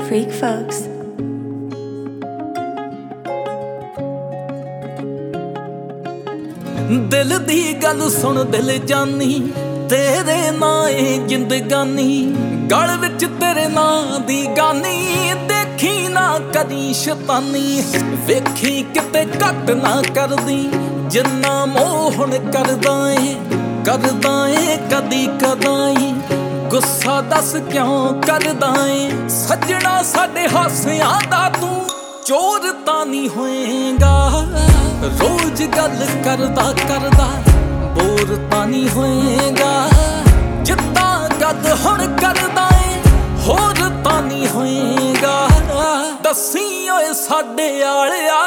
Freak Folks. दिल दी गल सुन दिल जानी, तेरे नां ए जिंदगानी, गल विच तेरे नां दी गानी, देखी ना कदी शैतानी, वेखी किते घट ना करदी, जिन्ना मोहन करदा ए कदी कदाई, गुस्सा दस क्यों करदा ए, सजना साडे हासियां दा तू चोर तां नहीं होएगा, रोज गल करदा करदा बोर तां नहीं होएगा, जिद्दां गद हुण करदा ए होर तां नहीं होएगा, दस्सी ओए साडे आलिया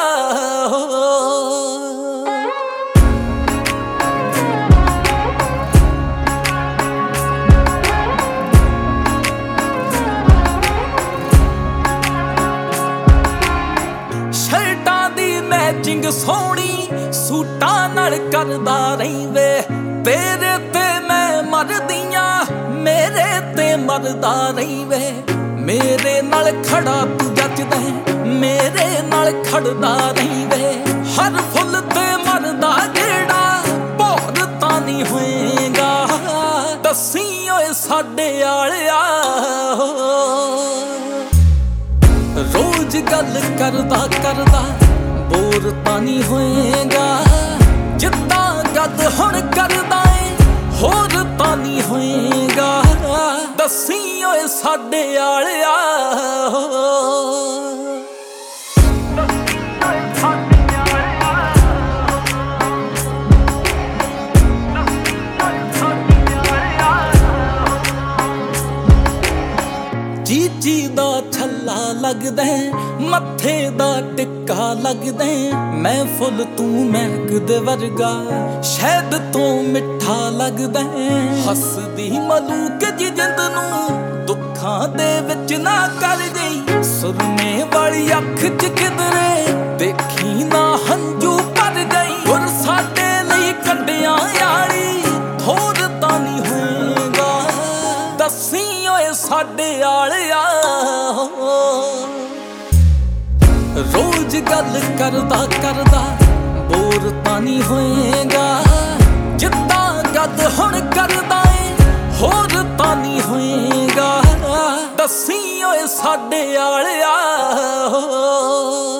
मैचिंग सोहनी सूटां नाल करदा रही वे, तेरे ते मैं मरदियां मेरे ते मरदा रही वे, मेरे नाल खड़ा तू जचदा मेरे नाल खड़दा रही वे, हर फुल ते मरदा गेड़ा भौर तां नहीं होएगा, दस्सी ओए साडे आलिया रोज गल करदा करदा बोर तां नहीं होएगा, जिद्दां गद हुण करदा ए होर तां नहीं होएगा, दस्सी ओए साडे आलिया चीची दा छल्ला लगदा मत्थे दा टिक्का लगदा, मैं फुल तू महक दे वर्गा शहद तो मिठा लगदा, हसदी मलूक जी जिंद नूं दुखां दे विच ना कर गई, सुरमे वाली अख च किधरे देखी ना हंजू भर गई, गुर साडे लई कड्डियां यारी थोर तां नहीं होएगा, दस्सी ओए साडे आलिया रोज गल करदा करदा बोर तां नहीं होएगा, जिद्दां गद हुण करदा ए होर तां नहीं होएगा, दस्सी ओए साडे आलिया